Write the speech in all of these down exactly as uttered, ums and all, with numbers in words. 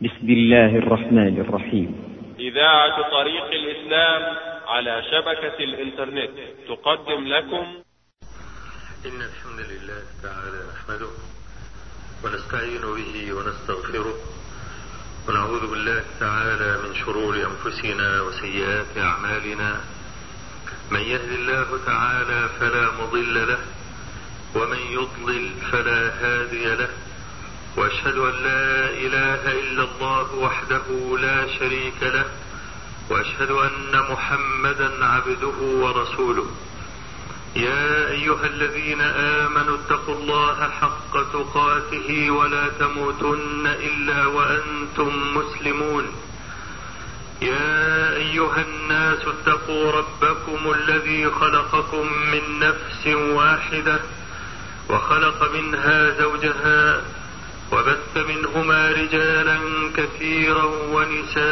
بسم الله الرحمن الرحيم. إذاعة طريق الإسلام على شبكة الإنترنت تقدم لكم. إن الحمد لله تعالى نحمده ونستعين به ونستغفره ونعوذ بالله تعالى من شرور أنفسنا وسيئات أعمالنا. من يهد الله تعالى فلا مضل له ومن يضلل فلا هادي له، وأشهد أن لا إله إلا الله وحده لا شريك له، وأشهد أن محمدا عبده ورسوله. يا أيها الذين آمنوا اتقوا الله حق تقاته ولا تموتن إلا وأنتم مسلمون. يا أيها الناس اتقوا ربكم الذي خلقكم من نفس واحدة وخلق منها زوجها وبث منهما رجالا كثيرا ونساء،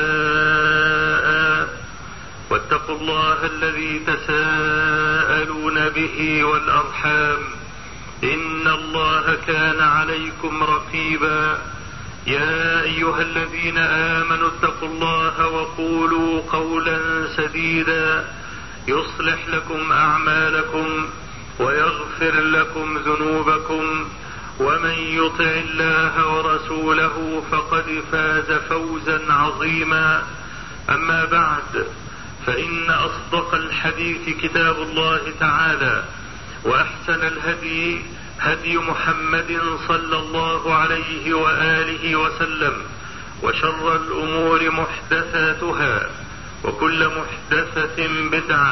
واتقوا الله الذي تساءلون به والأرحام إن الله كان عليكم رقيبا. يا أيها الذين آمنوا اتقوا الله وقولوا قولا سديدا يصلح لكم أعمالكم ويغفر لكم ذنوبكم، ومن يطع الله ورسوله فقد فاز فوزا عظيما. أما بعد، فإن أصدق الحديث كتاب الله تعالى، وأحسن الهدي هدي محمد صلى الله عليه وآله وسلم، وشر الأمور محدثاتها، وكل محدثة بدعة،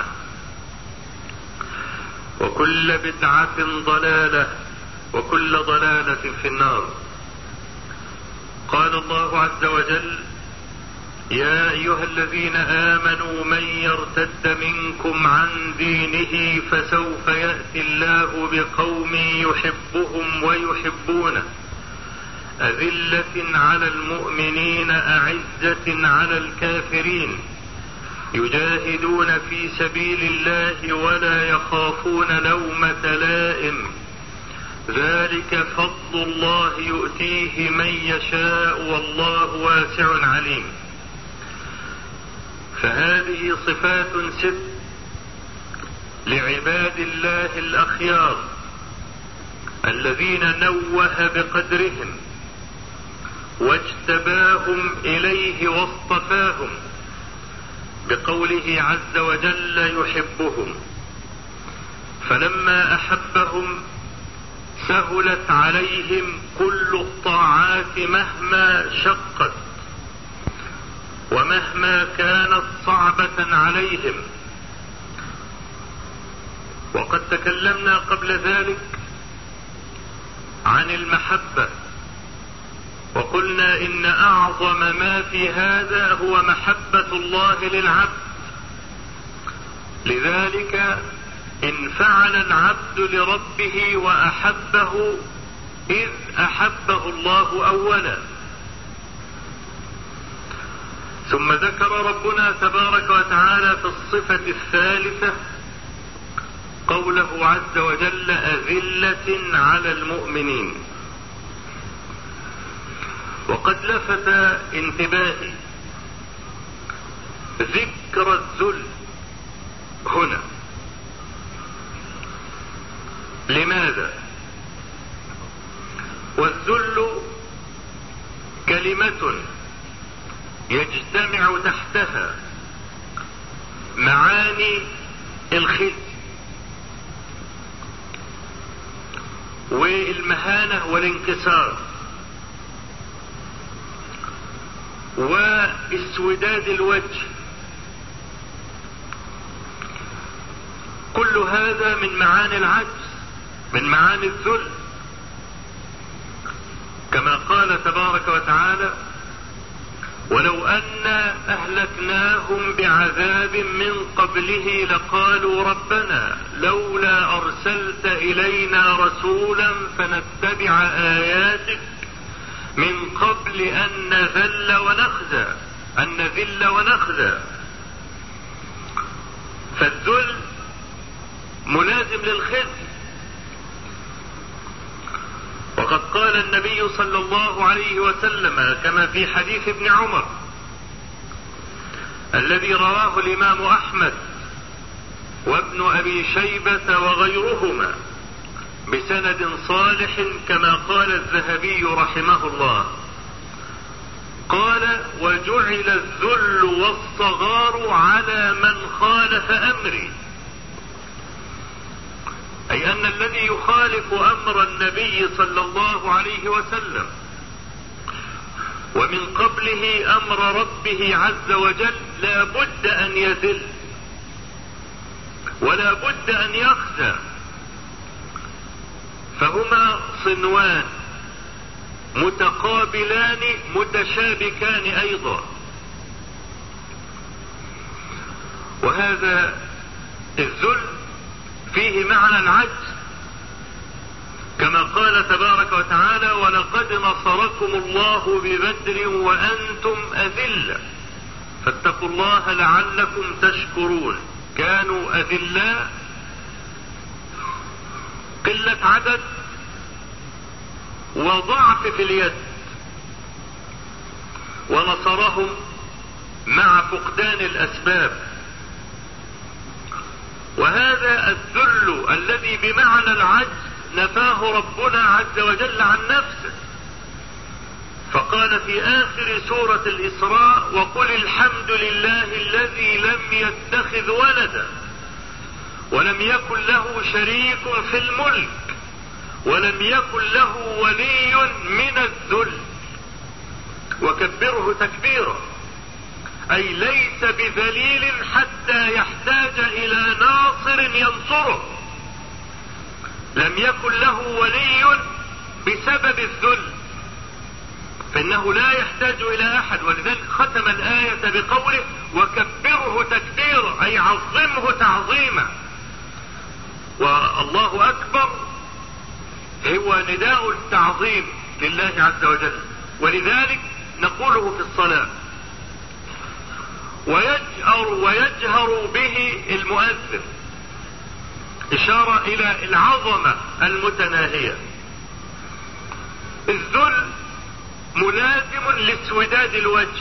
وكل بدعة ضلالة، وكل ضلالة في النار. قال الله عز وجل: يا أيها الذين آمنوا من يرتد منكم عن دينه فسوف يأتي الله بقوم يحبهم ويحبونه، أذلة على المؤمنين أعزة على الكافرين، يجاهدون في سبيل الله ولا يخافون لومة لائم، ذلك فضل الله يؤتيه من يشاء والله واسع عليم. فهذه صفات ست لعباد الله الأخيار الذين نوه بقدرهم واجتباهم إليه واصطفاهم بقوله عز وجل: يحبهم. فلما أحبهم سهلت عليهم كل الطاعات مهما شقت ومهما كانت صعبة عليهم. وقد تكلمنا قبل ذلك عن المحبة، وقلنا إن أعظم ما في هذا هو محبة الله للعبد. لذلك انفعل العبد لربه وأحبه إذ أحبه الله أولا. ثم ذكر ربنا تبارك وتعالى في الصفة الثالثة قوله عز وجل: أذلة على المؤمنين. وقد لفت انتباهي ذكر الذل هنا. لماذا؟ والذل كلمة يجتمع تحتها معاني الخزي والمهانة والانكسار واسوداد الوجه. كل هذا من معاني العجز، من معاني الذل، كما قال تبارك وتعالى: ولو أنا أهلكناهم بعذاب من قبله لقالوا ربنا لولا أرسلت إلينا رسولا فنتبع آياتك من قبل أن نذل ونخزى أن نذل ونخزى. فالذل ملازم للخزي. وقد قال النبي صلى الله عليه وسلم كما في حديث ابن عمر الذي رواه الإمام أحمد وابن أبي شيبة وغيرهما بسند صالح كما قال الذهبي رحمه الله، قال: وجعل الذل والصغار على من خالف أمري، أي أن الذي يخالف أمر النبي صلى الله عليه وسلم ومن قبله أمر ربه عز وجل لا بد أن يذل ولا بد أن يخزى، فهما صنوان متقابلان متشابكان أيضا. وهذا الذل فيه معنى العجز، كما قال تبارك وتعالى: ولقد نصركم الله ببدر وأنتم أذلة فاتقوا الله لعلكم تشكرون. كانوا أذلاء، قلة عدد وضعف في اليد، ونصرهم مع فقدان الأسباب. وهذا الذل الذي بمعنى العجز نفاه ربنا عز وجل عن نفسه، فقال في آخر سورة الإسراء: وقل الحمد لله الذي لم يتخذ ولدا ولم يكن له شريك في الملك ولم يكن له ولي من الذل وكبره تكبيرا، أي ليس بذليل حتى يحتاج إلى ناصر ينصره. لم يكن له ولي بسبب الذل، فإنه لا يحتاج إلى أحد، ولذلك ختم الآية بقوله: وكبره تكبيرا، أي عظمه تعظيما. والله أكبر هو نداء التعظيم لله عز وجل، ولذلك نقوله في الصلاة. ويجهر ويجهر به المؤذن، إشارة إلى العظمة المتناهية. الذل ملازم لاسوداد الوجه،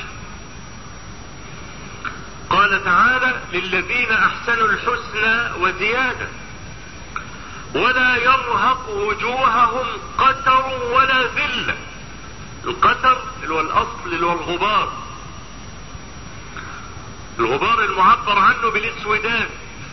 قال تعالى: للذين أحسنوا الحسنى وزيادة ولا يرهق وجوههم قتر ولا ذلة. القتر اللي هو الأصل اللي هو الغبار، الغبار المعبر عنه بالاسوداد.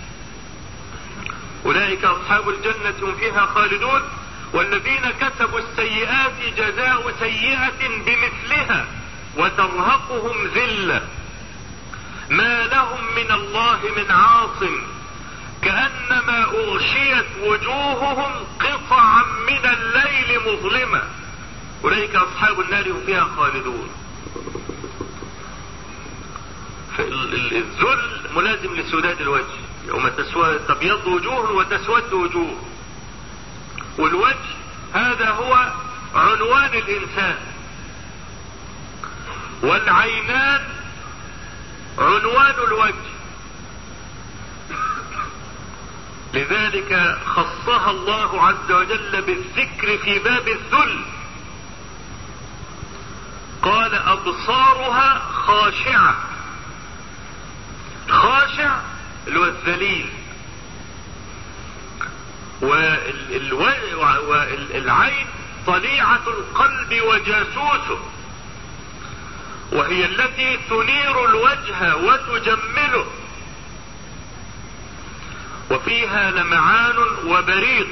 أولئك أصحاب الجنة هم فيها خالدون والذين كسبوا السيئات جزاء سيئة بمثلها وترهقهم ذلة ما لهم من الله من عاصم كأنما أغشيت وجوههم قطعا من الليل مظلمة أولئك أصحاب النار هم فيها خالدون. الذل ملازم لسوداد الوجه، يوم تبيض وجوه وتسود وجوه. والوجه هذا هو عنوان الإنسان، والعينان عنوان الوجه، لذلك خصها الله عز وجل بالذكر في باب الذل، قال: أبصارها خاشعة. خاشع اللي هو الذليل، والعين طليعة القلب وجاسوسه، وهي التي تنير الوجه وتجمله، وفيها لمعان وبريق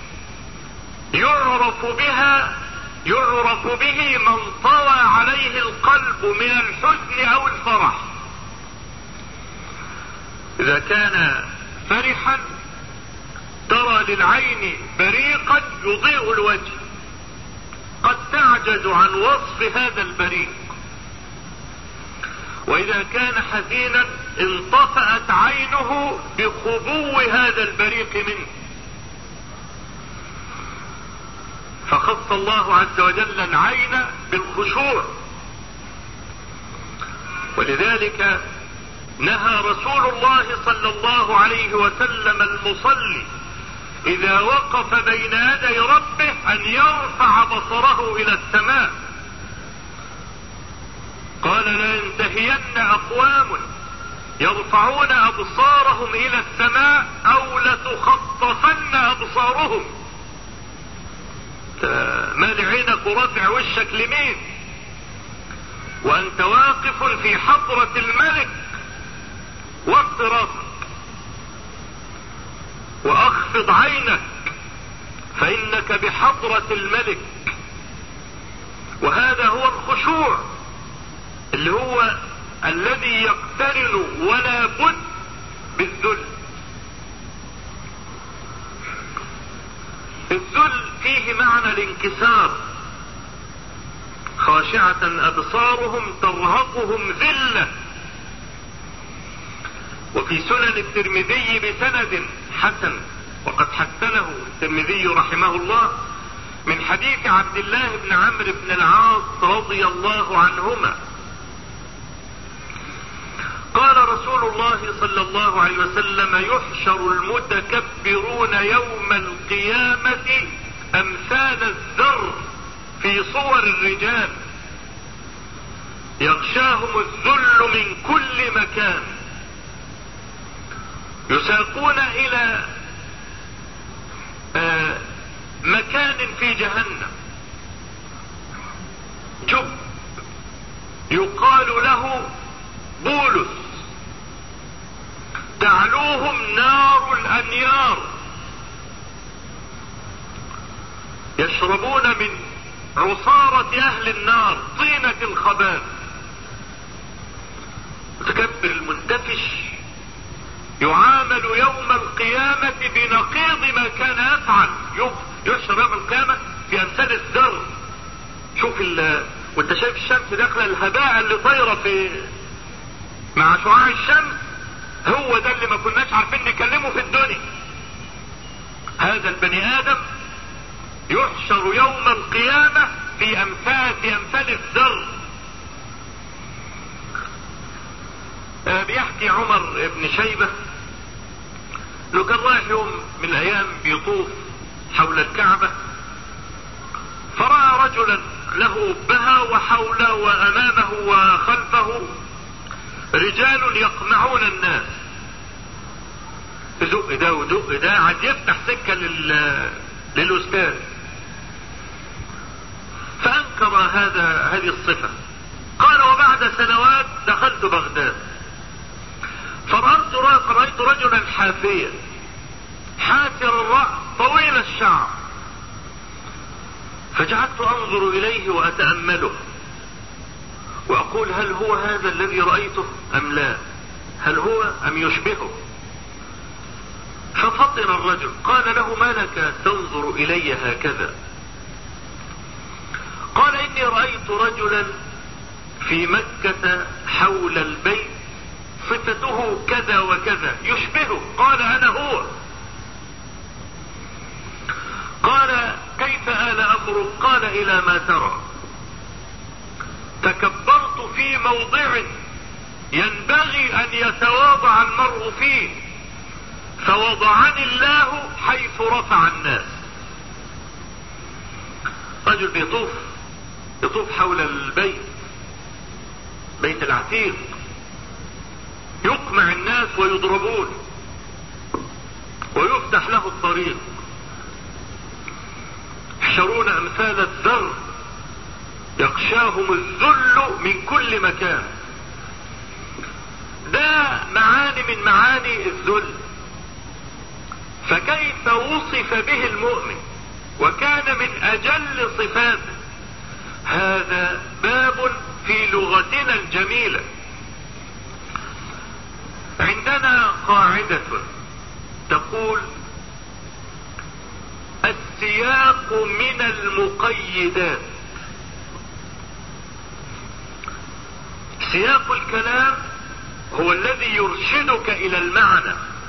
يعرف بها يعرف به من طوى عليه القلب من الحزن أو الفرح. إذا كان فرحا ترى للعين بريقا يضيء الوجه، قد تعجز عن وصف هذا البريق. وإذا كان حزينا انطفأت عينه بخبو هذا البريق منه. فخص الله عز وجل العين بالخشوع، ولذلك نهى رسول الله صلى الله عليه وسلم المصلي إذا وقف بين يدي ربه أن يرفع بصره إلى السماء. قال لا ينتهين أقوام يرفعون أبصارهم إلى السماء أو لتخطفن أبصارهم. مال عينك ورافع وشك لمين وأنت واقف في حضرة الملك؟ وقت راسك وأخفض عينك فإنك بحضرة الملك. وهذا هو الخشوع اللي هو الذي يقترن ولا بد بالذل. الذل فيه معنى الانكسار. خاشعة أبصارهم ترهقهم ذلة. وفي سنن الترمذي بسند حسن وقد حسنه الترمذي رحمه الله من حديث عبد الله بن عمرو بن العاص رضي الله عنهما قال رسول الله صلى الله عليه وسلم يحشر المتكبرون يوم القيامة أمثال الذر في صور الرجال يغشاهم الذل من كل مكان يساقون إلى آه مكان في جهنم جب يقال له بولس تعلوهم نار الأنيار يشربون من عصارة أهل النار طينة الخبال. متكبر المنتفش يعامل يوم القيامة بنقيض ما كان يفعل. يحشر يوم القيامة في أمثال الذر. شوف ال... وانت شايف الشمس داخله الهباء اللي طايره في مع شعاع الشمس، هو ده اللي ما كناش عارفين نكلمه في الدنيا. هذا البني آدم يحشر يوم القيامة في أمثال في أمثال الذر. آه بيحكي عمر بن شيبة لو كان رايح يوم من الأيام بيطوف حول الكعبة فرأى رجلا له بها وحوله وأمامه وخلفه رجال يقمعون الناس، زق ده ودق ده عاد يفتح سكة لل... للأستاذ. فأنكر هذا هذه الصفة. قال وبعد سنوات دخلت بغداد فرأيت رأيت رجلا حافيا حاسر الرأس طويل الشعر، فجعلت أنظر إليه وأتأمله وأقول هل هو هذا الذي رأيته أم لا، هل هو أم يشبهه. ففطن الرجل قال له ما لك تنظر إلي هكذا؟ قال إني رأيت رجلا في مكة حول البيت صفته كذا وكذا يشبهه. قال أنا هو. قال كيف آل أمرك؟ قال إلى ما ترى. تكبرت في موضع ينبغي أن يتواضع المرء فيه فوضعني الله حيث رفع الناس. رجل بيطوف يطوف حول البيت بيت العتيق يقمع الناس ويضربون ويفتح له الطريق، يحشرون أمثال الذر يغشاهم الذل من كل مكان. ده معاني من معاني الذل. فكيف وصف به المؤمن وكان من أجل صفاته؟ هذا باب في لغتنا الجميلة. عندنا قاعدة تقول السياق من المقيدات. سياق الكلام هو الذي يرشدك إلى المعنى.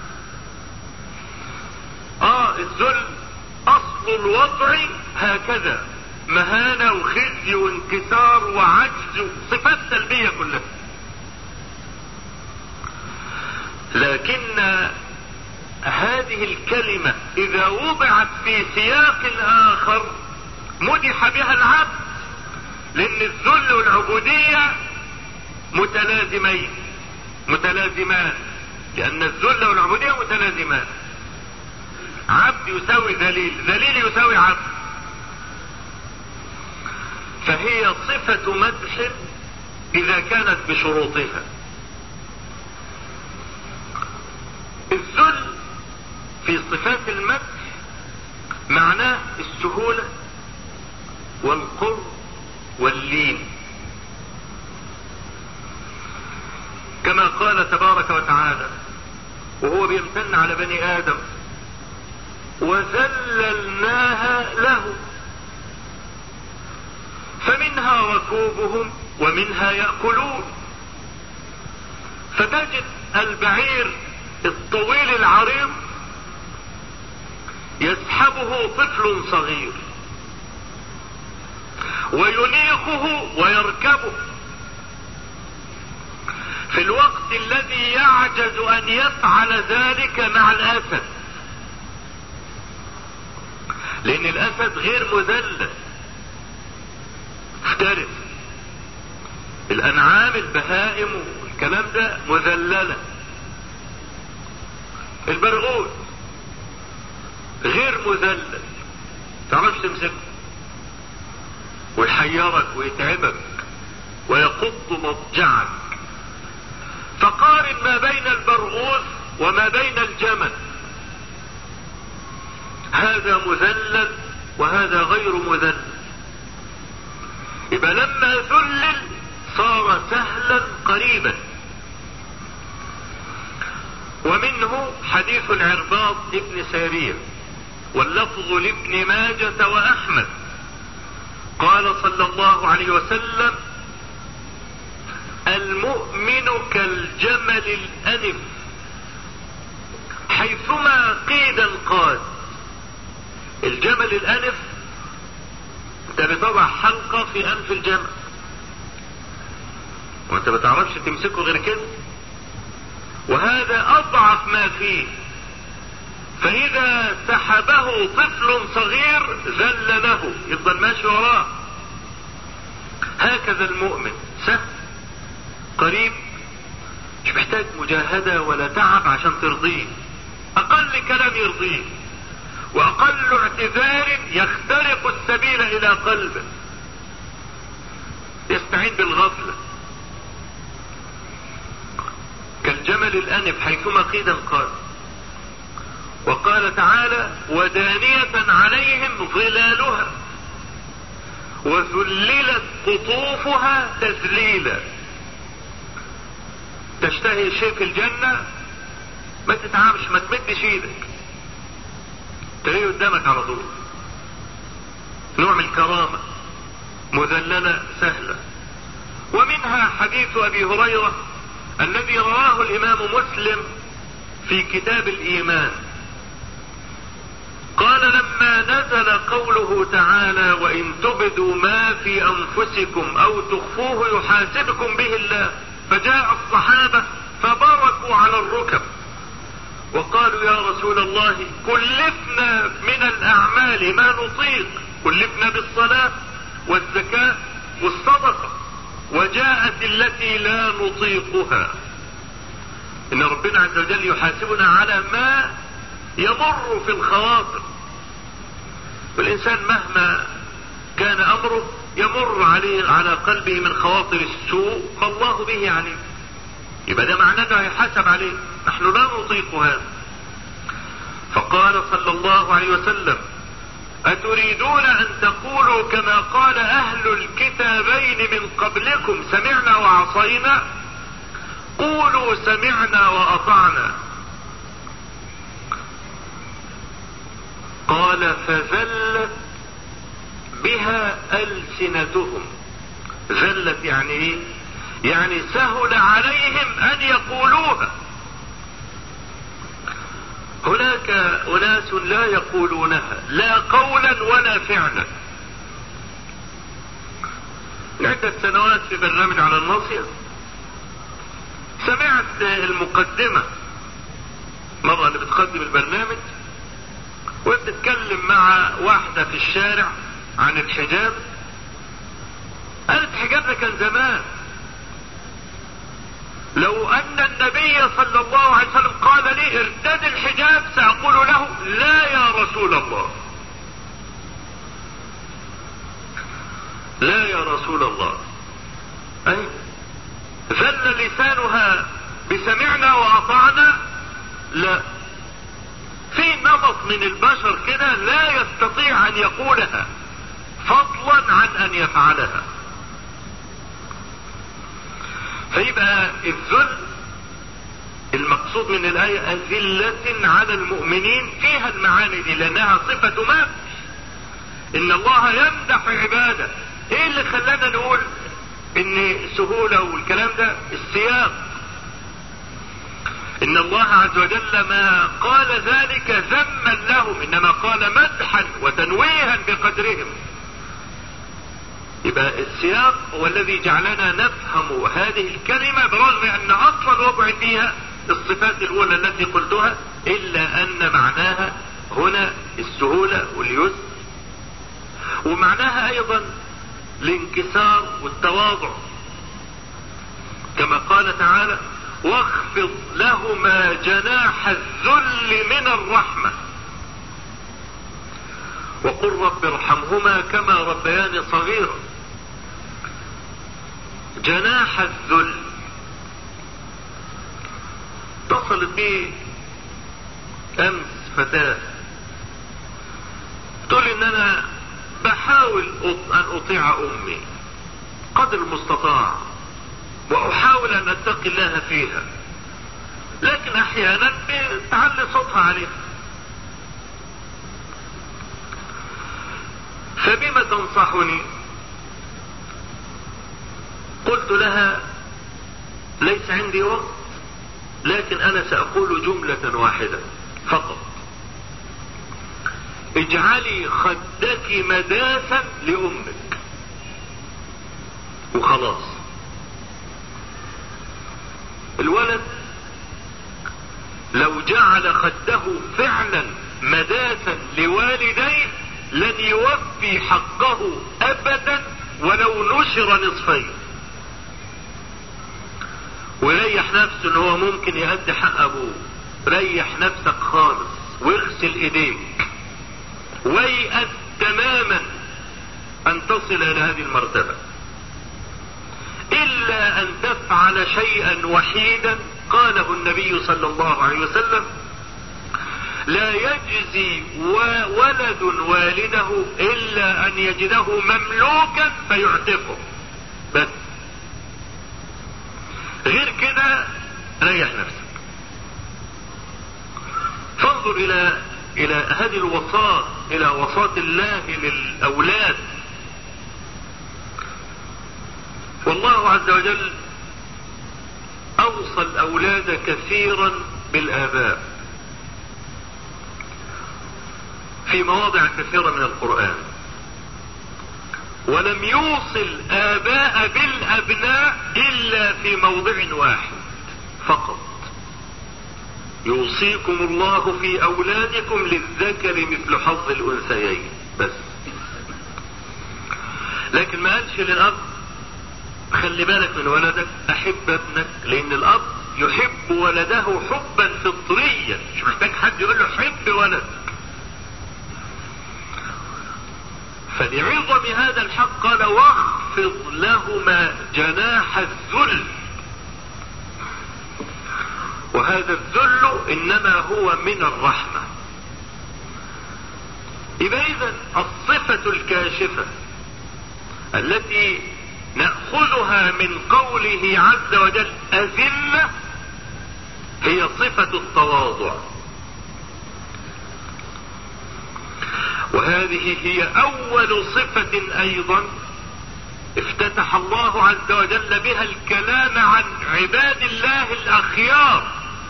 آه الذل أصل الوضع هكذا، مهانة وخزي وانكسار وعجز، صفات سلبية كلها. لكن هذه الكلمة إذا وضعت في سياق آخر مدح بها العبد، لأن الذل والعبودية متلازمين متلازمان، لأن الذل والعبودية متلازمان. عبد يساوي ذليل، ذليل يساوي عبد، فهي صفة مدح إذا كانت بشروطها. الذل في صفات المدح معناه السهولة والقرب واللين، كما قال تبارك وتعالى وهو بيمتن على بني آدم: وذللناها له فمنها ركوبهم ومنها يأكلون. فتجد البعير الطويل العريض يسحبه طفل صغير وينيخه ويركبه، في الوقت الذي يعجز أن يفعل ذلك مع الأسد، لأن الأسد غير مذلل، افترس. الأنعام البهائم والكلام ده مذللة. البرغوث غير مذلل، تعرفش تمسكه ويحيرك ويتعبك ويقض مضجعك. فقارن ما بين البرغوث وما بين الجمل، هذا مذلل وهذا غير مذلل. يبقى لما ذلل صار سهلا قريبا. ومنه حديث العرباض ابن سارية واللفظ لابن ماجة وأحمد، قال صلى الله عليه وسلم: المؤمن كالجمل الأنف حيثما قيد انقاد. الجمل الأنف انت بتضع حلقة في أنف الجمل وانت بتعرفش تمسكه غير كده، وهذا أضعف ما فيه، فإذا سحبه طفل صغير ذلله يفضل ماشي وراه. هكذا المؤمن سهل قريب، مش محتاج مجاهدة ولا تعب عشان ترضيه، أقل كلام يرضيه وأقل اعتذار يخترق السبيل إلى قلبه، يستعين بالغفلة. كالجمل الأنف حيثما قيد انقاد. وقال تعالى: ودانية عليهم ظلالها وذللت قطوفها تذليلا. تشتهي شيء في الجنة ما تتعبش، ما تمدش ايدك، تلاقيه قدامك على طول. نوع من الكرامة مذللة سهلة. ومنها حديث أبي هريرة الذي رواه الإمام مسلم في كتاب الإيمان، قال: لما نزل قوله تعالى: وإن تبدوا ما في أنفسكم أو تخفوه يحاسبكم به الله، فجاء الصحابة فبركوا على الركب وقالوا: يا رسول الله كلفنا من الأعمال ما نطيق، كلفنا بالصلاة والزكاة والصدقة، وجاءت التي لا نطيقها. إن ربنا عز وجل يحاسبنا على ما يمر في الخواطر، والإنسان مهما كان أمره يمر عليه على قلبه من خواطر السوء فالله به عليه، يبقى ده معناه ده هيحاسب عليه، نحن لا نطيق هذا. فقال صلى الله عليه وسلم: أتريدون أن تقولوا كما قال أهل الكتابين من قبلكم سمعنا وعصينا؟ قولوا سمعنا وأطعنا. قال: فذلت بها ألسنتهم. ذلت يعني ايه؟ يعني سهل عليهم أن يقولوها. هناك أناس لا يقولونها لا قولا ولا فعلا. عدة سنوات في برنامج على الناصية سمعت المقدمة مرة اللي بتقدم البرنامج وبتتكلم مع واحدة في الشارع عن الحجاب، قالت حجابنا كان زمان، لو ان النبي صلى الله عليه وسلم قال لي ارتد الحجاب سأقول له لا يا رسول الله، لا يا رسول الله. اي ذل لسانها بسمعنا وأطعنا؟ لا، في نمط من البشر كده لا يستطيع ان يقولها فضلا عن ان يفعلها. فيبقى الذل المقصود من الآية أذلة على المؤمنين، فيها المعاني دي لأنها صفة مدح. إن الله يمدح عباده. إيه اللي خلانا نقول إن سهولة والكلام ده؟ السياق. إن الله عز وجل ما قال ذلك ذما لهم، إنما قال مدحا وتنويها بقدرهم. يبقى السياق هو الذي جعلنا نفهم هذه الكلمة برغم أن أصل الوضع فيها الصفات الأولى التي قلتها، إلا أن معناها هنا السهولة واليسر، ومعناها أيضا الانكسار والتواضع، كما قال تعالى واخفض لهما جناح الذل من الرحمة وقل رب ارحمهما كما ربياني صغيرا. جناح الذل. اتصلت بي امس فتاة تقول ان انا بحاول ان اطيع امي قدر المستطاع واحاول ان اتقي الله فيها، لكن احيانا بتعلي صوتها عليها. فبما تنصحني؟ قلت لها ليس عندي وقت، لكن انا ساقول جملة واحدة فقط: اجعلي خدك مداسا لامك وخلاص. الولد لو جعل خده فعلا مداسا لوالديه لن يوفي حقه ابدا ولو نشر نصفين، ويريح نفسه ان هو ممكن يؤدي حق ابوه. ريح نفسك خالص واغسل ايديك ويأس تماما ان تصل الى هذه المرتبة، الا ان تفعل شيئا وحيدا قاله النبي صلى الله عليه وسلم: لا يجزي ولد والده الا ان يجده مملوكا فيعتقه، بس غير كده ريح نفسك. فانظر الى الى هذه الوصاة، الى وصاة الله للاولاد. والله عز وجل اوصى الاولاد كثيرا بالاباء في مواضع كثيرة من القرآن، ولم يوصي الآباء بالأبناء إلا في موضع واحد فقط: يوصيكم الله في أولادكم للذكر مثل حظ الأنثيين، بس. لكن ما قالش للأب خلي بالك من ولدك، أحب ابنك، لأن الأب يحب ولده حبا فطريا، مش محتاج حد يقول له حب ولدك. فلعظم هذا الحق قال واخفض لهما جناح الذل، وهذا الذل انما هو من الرحمة. يبقى اذا الصفة الكاشفة التي نأخذها من قوله عز وجل أذلة هي صفة التواضع، وهذه هي اول صفة ايضا افتتح الله عز وجل بها الكلام عن عباد الله الاخيار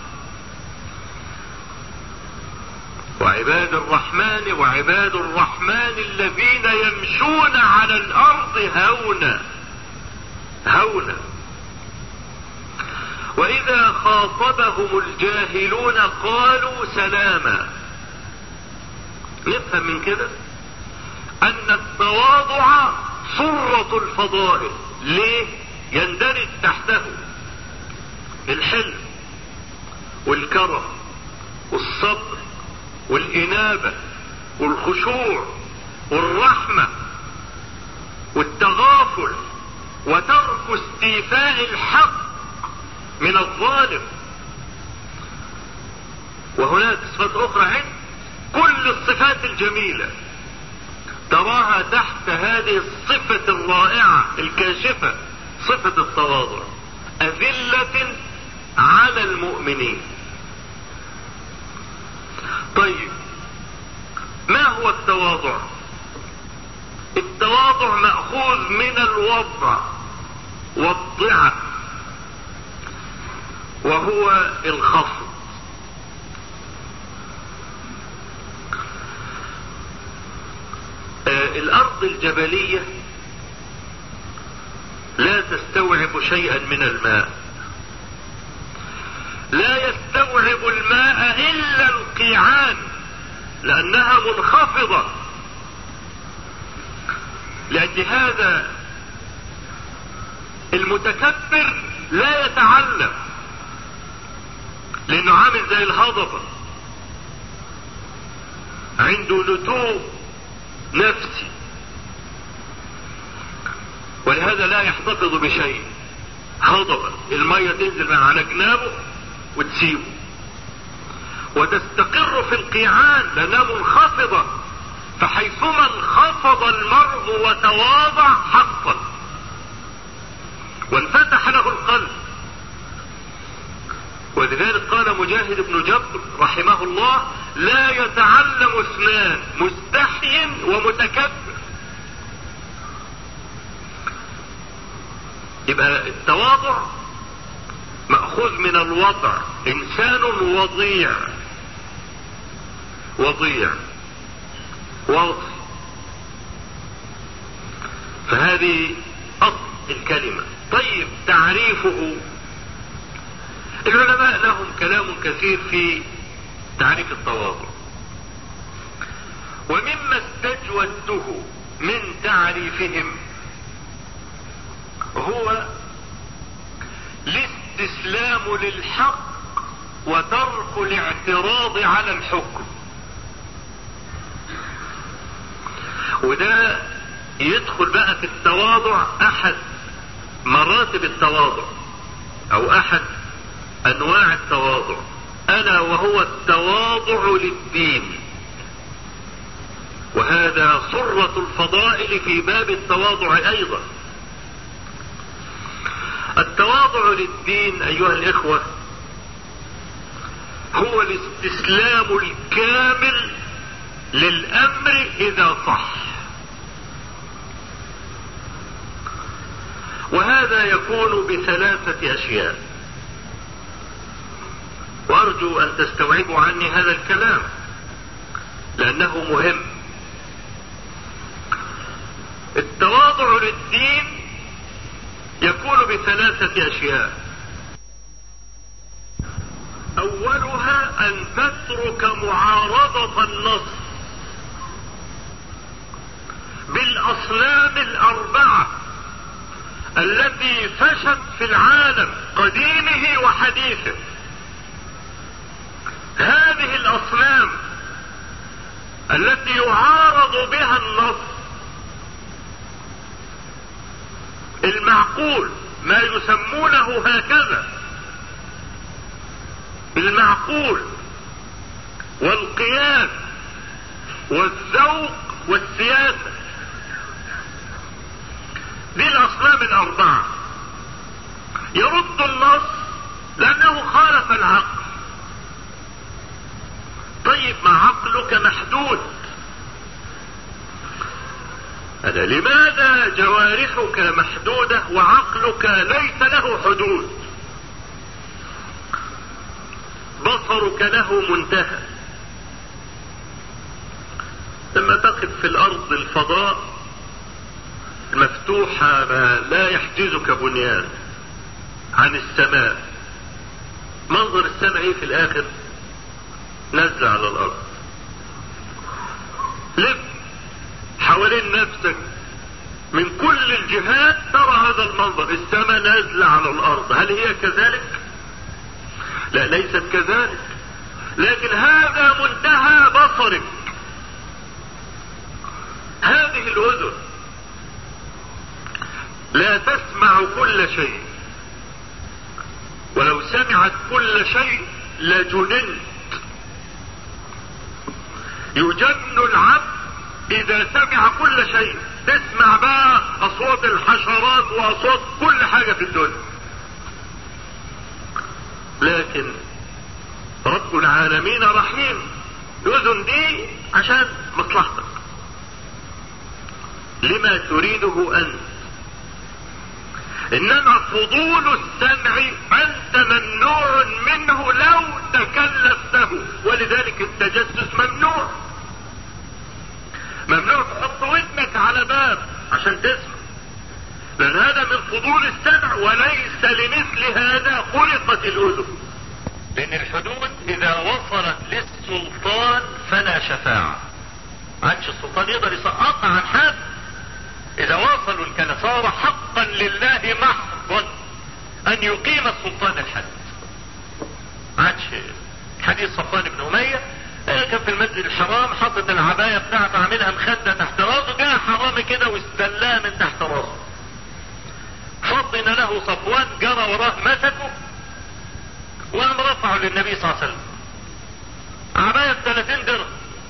وعباد الرحمن وعباد الرحمن الذين يمشون على الارض هونا هونا. وإذا خاطبهم الجاهلون قالوا سلاما. نفهم من كده أن التواضع صرة الفضائل. ليه؟ يندرج تحته الحلم والكرم والصبر والإنابة والخشوع والرحمة والتغافل وترك استيفاء الحق من الظالم. وهناك صفات أخرى عند كل الصفات الجميلة تراها تحت هذه الصفة الرائعة الكاشفة، صفة التواضع. أذلة على المؤمنين. طيب ما هو التواضع؟ التواضع مأخوذ من الوضع والضعة، وهو الخفض. آه الأرض الجبلية لا تستوعب شيئا من الماء، لا يستوعب الماء إلا القيعان لأنها منخفضة. لأجل هذا المتكبر لا يتعلم، لأنه عامل زي الهضبة، عنده نتوء نفسي، ولهذا لا يحتفظ بشيء. هضبة المية تنزل من على جنابه وتسيبه، وتستقر في القيعان لأنها منخفضة، فحيثما انخفض المرء وتواضع حقا وانفتح له القلب. ولذلك قال مجاهد بن جبر رحمه الله: لا يتعلم اثنان، مستحي ومتكبر. يبقى التواضع مأخوذ من الوضع، انسان وضيع، وضيع واطي. فهذه أصل الكلمة. طيب تعريفه، العلماء لهم كلام كثير في تعريف التواضع، ومما استجودته من تعريفهم هو الاستسلام للحق وترك الاعتراض على الحكم. وده يدخل بقى في التواضع، احد مراتب التواضع او احد انواع التواضع، الا وهو التواضع للدين. وهذا صرة الفضائل في باب التواضع ايضا. التواضع للدين ايها الاخوة هو الاستسلام الكامل للامر اذا صح، وهذا يكون بثلاثة اشياء، وارجو ان تستوعبوا عني هذا الكلام لانه مهم. التواضع للدين يكون بثلاثة اشياء. اولها ان تترك معارضة النص بالاصنام الاربعة التي فشت في العالم قديمه وحديثه. هذه الاصنام التي يعارض بها النص المعقول، ما يسمونه هكذا المعقول والقياس والذوق والسياسة، دي الاصنام الاربعة. يرد النص لانه خالف العقل. طيب ما عقلك محدود، هذا لماذا جوارحك محدودة وعقلك ليس له حدود؟ بصرك له منتهى. لما تقف في الارض الفضاء المفتوحة ما لا يحجزك بنيان عن السماء، منظر السمع ايه في الاخر؟ نزل على الارض. لف حوالين نفسك من كل الجهات ترى هذا المنظر، السماء نازلة على الارض. هل هي كذلك؟ لا، ليست كذلك، لكن هذا منتهى بصرك. هذه الاذن لا تسمع كل شيء، ولو سمعت كل شيء لجننت. يجن العبد اذا سمع كل شيء. تسمع بقى اصوات الحشرات واصوات كل حاجة في الدنيا، لكن رب العالمين رحيم. الاذن دي عشان مصلحتك، لما تريده انت. انما فضول السمع انت ممنوع منه لو تكلفته، ولذلك التجسس ممنوع. ممنوع تحط ودنك على باب عشان تسمع، لان هذا من فضول السمع، وليس لمثل هذا خلقت الاذن. لان الحدود اذا وصلت للسلطان فلا شفاعة. عادش السلطان يقدر يسقطها عن حد. اذا وصلوا الكلام صار حقا لله محضا ان يقيم السلطان الحد. عادش حديث صفوان بن امية كان في المسجد الحرام حطت العباية بتاعته عاملها مخدة تحت راسه، جاء حرامي كده واستلاها من تحت راسه، فطن له صفوان، جرى وراه مسكه وقام رفعه للنبي صلى الله عليه وسلم. عباية ثلاثين درهم.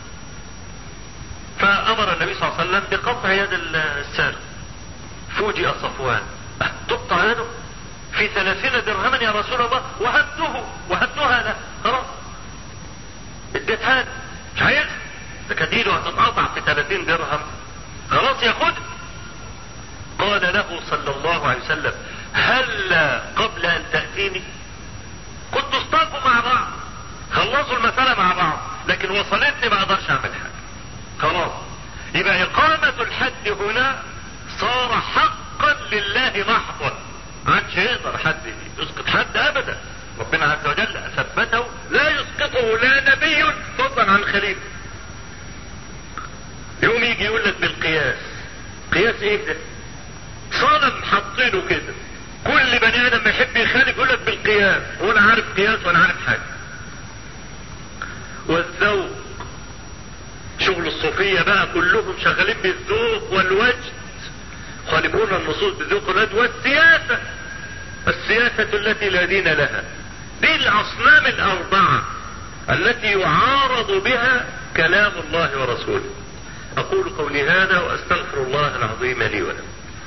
فامر النبي صلى الله عليه وسلم بقطع يد السارق. فوجئ صفوان، تقطع يده في ثلاثين درهما يا رسول الله؟ وهبته وهبتها له، خلاص اديتها له، مش عايزها، ده كانت ايده هتتقطع في ثلاثين درهم، خلاص ياخدها. قال له صلى الله عليه وسلم: هلا قبل ان تأتيني؟ كنت اصطفوا مع بعض، خلصوا المسألة مع بعض، لكن وصلتني ما اقدرش اعمل حاجة. خلاص، يبقى اقامة الحد هنا صار حقا لله محضا. عادش يقدر حد يسقط حد ابدا. ربنا عز وجل اثبته لا يسقطه لا نبي فضلا عن خليفه. يوم يجي يقول لك بالقياس. قياس ايه ده؟ صنم حاطينه كده، كل بني ادم ما يحب يخالف يقول لك بالقياس، ولا عارف قياس ولا عارف حاجه. والذوق، شغل الصوفيه بقى كلهم شغالين بالذوق والوجد، خالفون النصوص بالذوق والوجد. والسياسه، السياسه التي لا دين لها، دي الاصنام الاربعه التي يعارض بها كلام الله ورسوله. اقول قولي هذا واستغفر الله العظيم لي ولكم.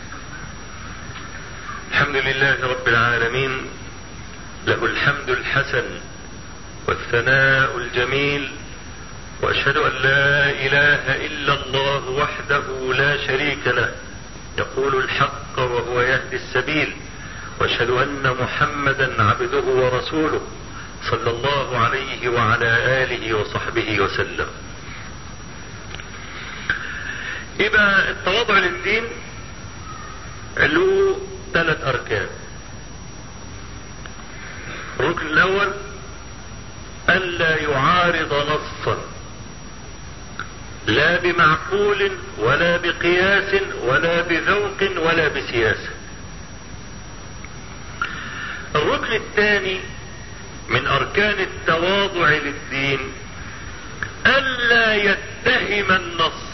الحمد لله رب العالمين، له الحمد الحسن والثناء الجميل، واشهد ان لا اله الا الله وحده لا شريك له، يقول الحق وهو يهدي السبيل، واشهد ان محمدا عبده ورسوله صلى الله عليه وعلى اله وصحبه وسلم. يبقى التواضع للدين له ثلاث اركان. الركن الاول الا يعارض نصا، لا بمعقول ولا بقياس ولا بذوق ولا بسياسة. الركن الثاني من اركان التواضع للدين الا يتهم النص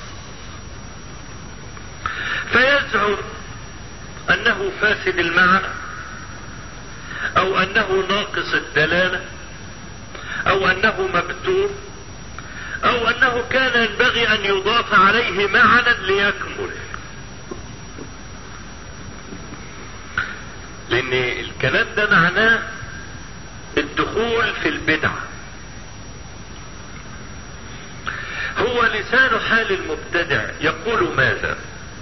فيزعم انه فاسد المعنى، او انه ناقص الدلالة، او انه مبتور، او انه كان ينبغي ان يضاف عليه معنى ليكمل. لان الكلام ده معناه الدخول في البدعة. هو لسان حال المبتدع يقول ماذا؟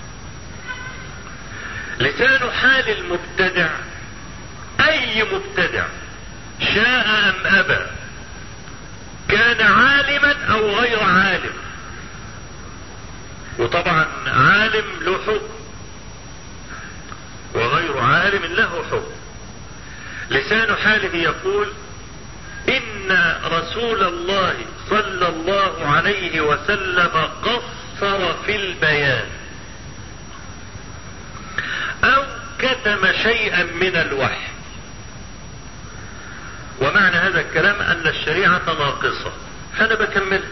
لسان حال المبتدع، اي مبتدع شاء ام ابى، كان عالما او غير عالم، وطبعا عالم له حكم وغير عالم له حكم. لسان حاله يقول إن رسول الله صلى الله عليه وسلم قصر في البيان أو كتم شيئا من الوحي. ومعنى هذا الكلام أن الشريعة ناقصة، فأنا بكملها.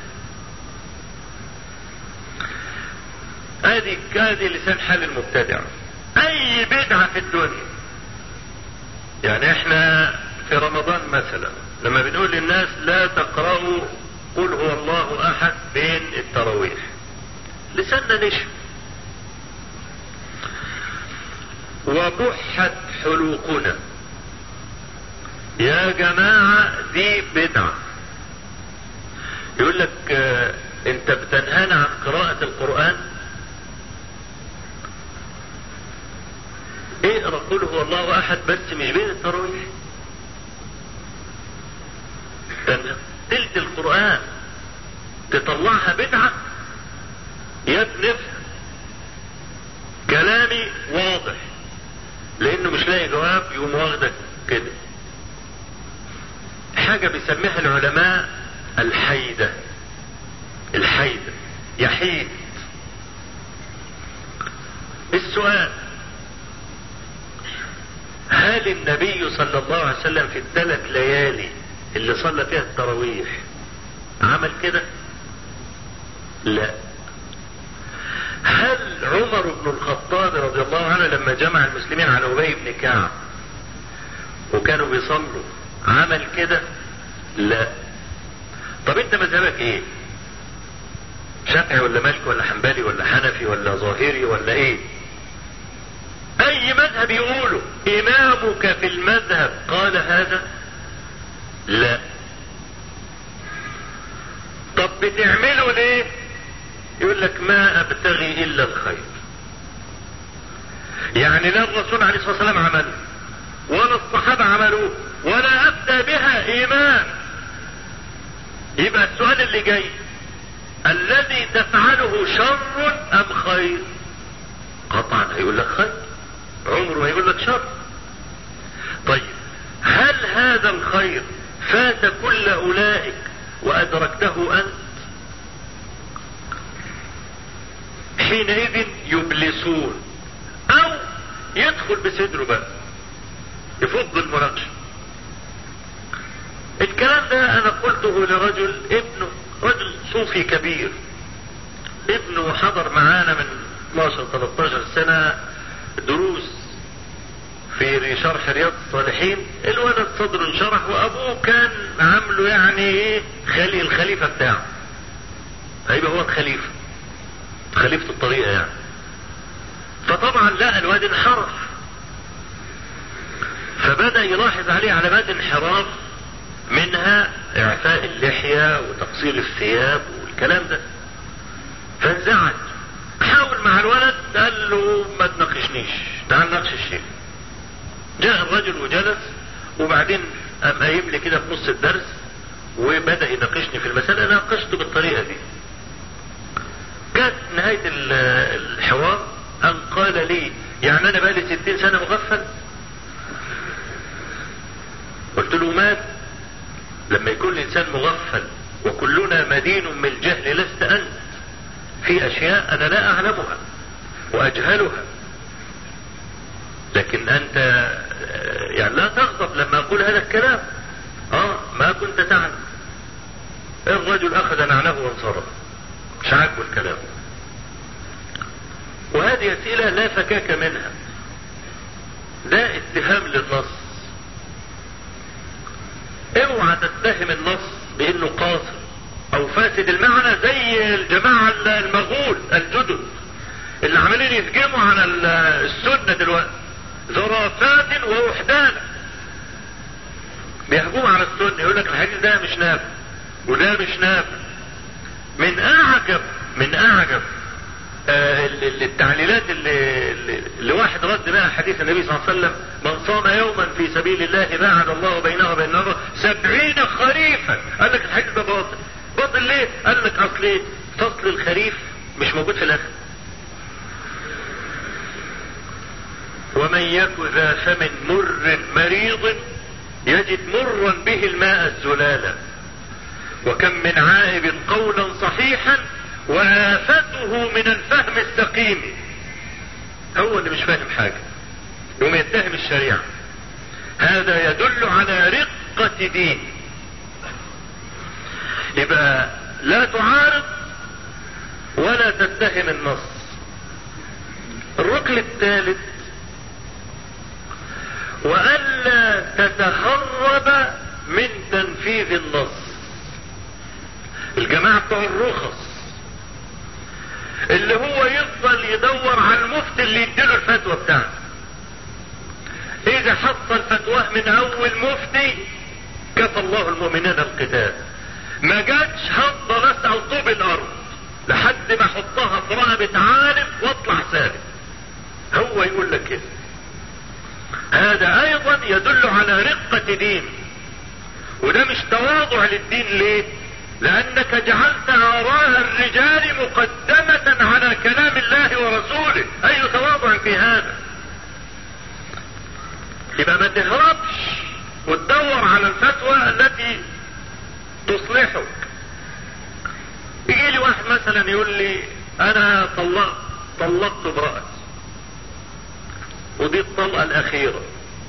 هذه هذه لسان حال المبتدع. أي بدعة في الدنيا، يعني احنا في رمضان مثلا لما بنقول للناس لا تقرأوا قل هو الله أحد بين التراويح، لساننا نشف وبحت حلوقنا. يا جماعة دي بدعة. يقول لك اه انت بتنهانا عن قراءة القرآن؟ اقرأ قل هو الله أحد بس مش بين التراويح. تلت القرآن تطلعها بدعة؟ يا ابني كلامي واضح، لانه مش لاقي جواب يقوم واخدك كده. حاجة بيسميها العلماء الحيدة. الحيدة يحيد. السؤال: هل النبي صلى الله عليه وسلم في الثلاث ليالي اللي صلى فيها التراويح عمل كده؟ لا. هل عمر بن الخطاب رضي الله عنه لما جمع المسلمين على أبي بن كعب وكانوا بيصلوا عمل كده؟ لا. طب انت مذهبك ايه؟ شافعي ولا مالكي ولا حنبلي ولا حنفي ولا ظاهري ولا ايه؟ اي مذهب يقوله امامك في المذهب قال هذا؟ لا. طب بتعمله ليه؟ يقول لك ما ابتغي الا الخير. يعني لا الرسول عليه الصلاة والسلام عمله ولا الصحابة عملوه ولا ابدأ بها امام. يبقى السؤال اللي جاي: الذي تفعله شر ام خير؟ قطعا هيقول لك خير، عمره هيقول لك شر. طيب هل هذا الخير فات كل اولئك وادركته انت؟ حينئذ يبلسون، او يدخل بصدره بقى يفض المناقشه. الكلام ده انا قلته لرجل ابنه رجل صوفي كبير، ابنه حضر معانا من اثناشر ثلاثتاشر سنة دروس في شرح رياض الصالحين. الولد صدره انشرح وابوه كان عامله يعني ايه خلي الخليفة بتاعه، هيبقى هو الخليفة، خليفة الطريقة يعني. فطبعا لا الواد انحرف، فبدأ يلاحظ عليه علامات انحراف، منها اعفاء اللحية وتقصير الثياب والكلام ده. فانزعج، حاول مع الولد، قال له ما تناقشنيش، تعال ناقش الشيخ. جاء الرجل وجلس، وبعدين قام قايم لي كده في نص الدرس وبدأ يناقشني في المسألة. ناقشته بالطريقة دي. كانت نهاية الحوار أن قال لي: يعني أنا بقالي ستين سنة مغفل؟ قلت له: مات لما يكون الإنسان مغفل وكلنا مدين من الجهل لست أنت. في أشياء أنا لا أعلمها وأجهلها، لكن أنت يعني لا تغضب لما أقول هذا الكلام. آه ما كنت تعلم. الرجل أخذ نعله وانصرف، مش عاجبه الكلام. وهذه أسئلة لا فكاك منها، ده اتهام للنص. اوعى تتهم النص بانه قاصر او فاسد المعنى زي الجماعة المغول الجدد اللي عمالين يهجموا على السنة دلوقتي، زرافات ووحدانا بيهجموا على السنة. يقول لك الحديث ده مش نافع وده مش نافع. من اعجب من اعجب آه التعليلات اللي, اللي واحد رد بها حديث النبي صلى الله عليه وسلم: من صام يوما في سبيل الله باعد الله بينه وبين النار سبعين خريفا. قال لك الحديث ده باطل. باطل ليه؟ قال لك اصل ايه؟ فصل الخريف مش موجود في الاخر. ومن يك ذا فم مر مريض يجد مرا به الماء الزلالة. وكم من عائب قولا صحيحا وآفته من الفهم السقيم. هو اللي مش فاهم حاجة يوم يتهم الشريعة. هذا يدل على رقة دين. يبقى لا تعارض ولا تتهم النص. الركن الثالث وألا تتهرب من تنفيذ النص. الجماعة بتوع الرخص اللي هو يفضل يدور على المفتي اللي يديله الفتوى بتاعته. اذا حصل فتواه من اول مفتي كفى الله المؤمنين القتال. ما جاتش هفضل اسال طوب الارض لحد ما احطها في رقبة عالم واطلع ثابت. هو يقول لك كده. هذا ايضا يدل على رقة دين. وده مش تواضع للدين. ليه؟ لانك جعلت اراء الرجال مقدمة على كلام الله ورسوله. اي تواضع في هذا؟ يبقى ما تهربش وتدور على الفتوى التي تصلحك. يجي لي واحد مثلا يقول لي انا طلقت طلقت امرأتي ودي الطلقة الاخيرة.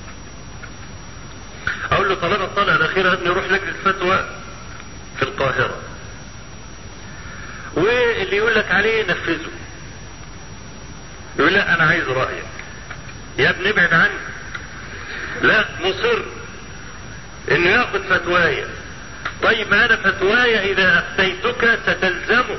اقول له طالما الطلقة الاخيرة ابني روح لجنة فتوى في القاهرة واللي يقول لك عليه نفذه. يقول لا انا عايز رأيك يا ابني ابعد عني. لا مصر انه ياخد فتوايا. طيب ما انا فتوايا اذا افتيتك ستلزمك.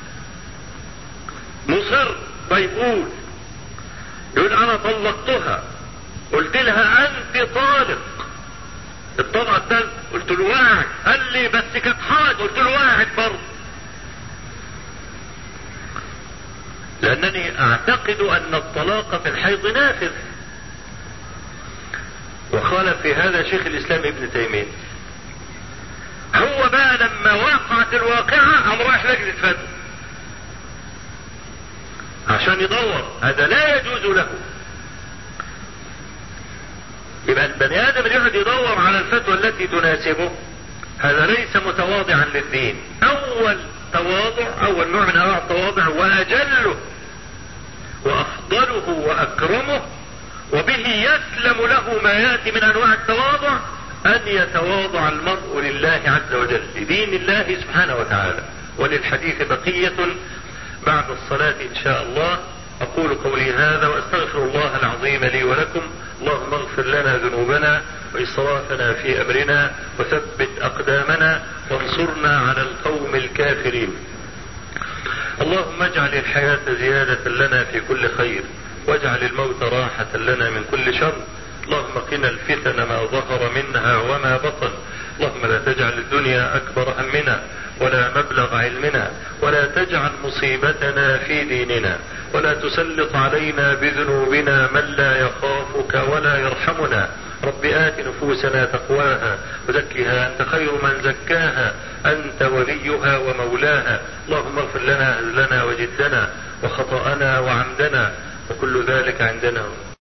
مصر. طيب قول. يقول انا طلقتها قلت لها انت طالق. الطلقة الثالثة قلت له واعد. قال لي بس كانت حاجة. قلت له واعد برضه. لانني اعتقد ان الطلاق في الحيض نافذ. وخالف في هذا شيخ الاسلام ابن تيمية. هو بقى لما وقعت الواقعة قام رايح لجنة فتوى عشان يدور. هذا لا يجوز له. يبقى البني ادم اللي يقعد يدور على الفتوى التي تناسبه هذا ليس متواضعا للدين. اول تواضع اول نوع من انواع التواضع واجله وافضله واكرمه وبه يسلم له ما ياتي من انواع التواضع ان يتواضع المرء لله عز وجل لدين الله سبحانه وتعالى. وللحديث بقية بعد الصلاة ان شاء الله. اقول قولي هذا واستغفر الله العظيم لي ولكم. اللهم اغفر لنا ذنوبنا وإسرافنا في امرنا وثبت اقدامنا وانصرنا على القوم الكافرين. اللهم اجعل الحياة زيادة لنا في كل خير واجعل الموت راحة لنا من كل شر. اللهم قنا الفتن ما ظهر منها وما بطن. اللهم لا تجعل الدنيا اكبر همنا ولا مبلغ علمنا ولا تجعل مصيبتنا في ديننا ولا تسلط علينا بذنوبنا من لا يخافك ولا يرحمنا. رب آت نفوسنا تقواها وزكها أنت خير من زكاها أنت وليها ومولاها. اللهم اغفر لنا هزلنا وجدنا وخطأنا وعمدنا وكل ذلك عندنا